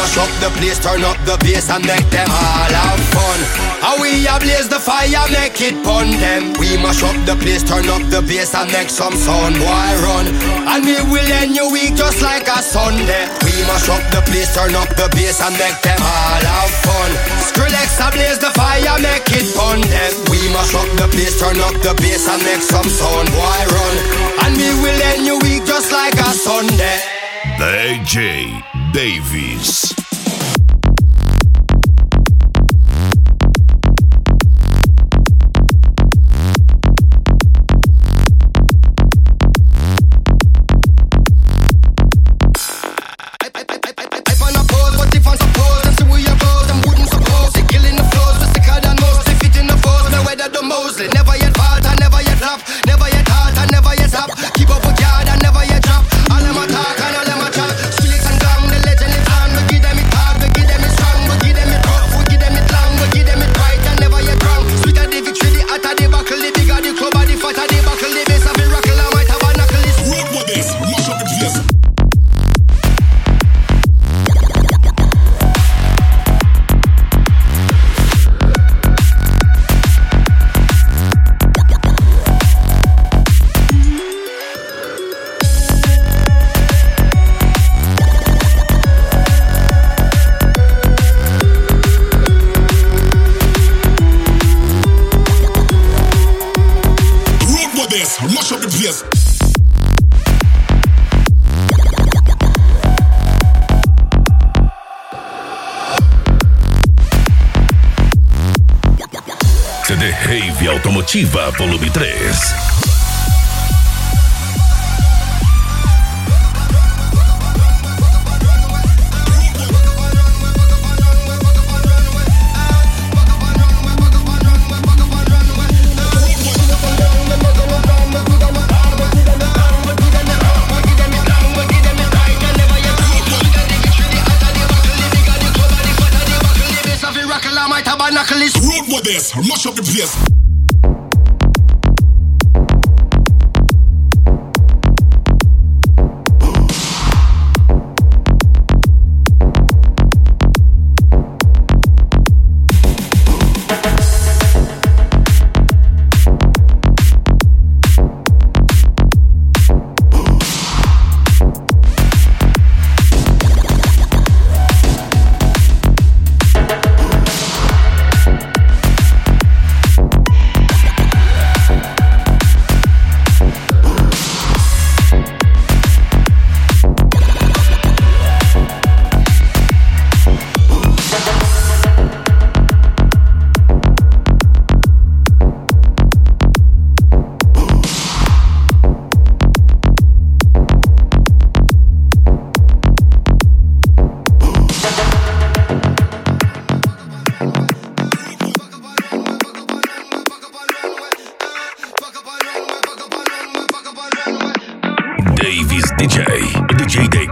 mash up the place, turn up the bass and make them all have fun. And we ablaze the fire, make it pun them. We mash up the place, turn up the bass and make some sound, boy run. And we will end your week just like a Sunday. We mash up the place, turn up the bass and make them all have fun. Skrillex ablaze the fire, make it pun them. We mash up the place, turn up the bass and make some sound, boy run. And we will end your week just like a Sunday. DJ Davis. Never yet fault and never yet flop. Never yet halt and never yet stop. Keep up with yard and never yet drop. All them a talk and all them a chat. Skrillex and Gang, the legend is on. We give them it hard, we give them it strong. We give them it rough, we give them it long. We give them it right and never yet wrong. Sweeter the victory, the hotter the buckle. The bigger the club, the fatter the buckle. The bass of the rockle, I might have a knuckle. Road with this, mash up the place. Mash up the place. CD Rave Automotiva Volume 3. Road with this, mash up the place. Davis DJ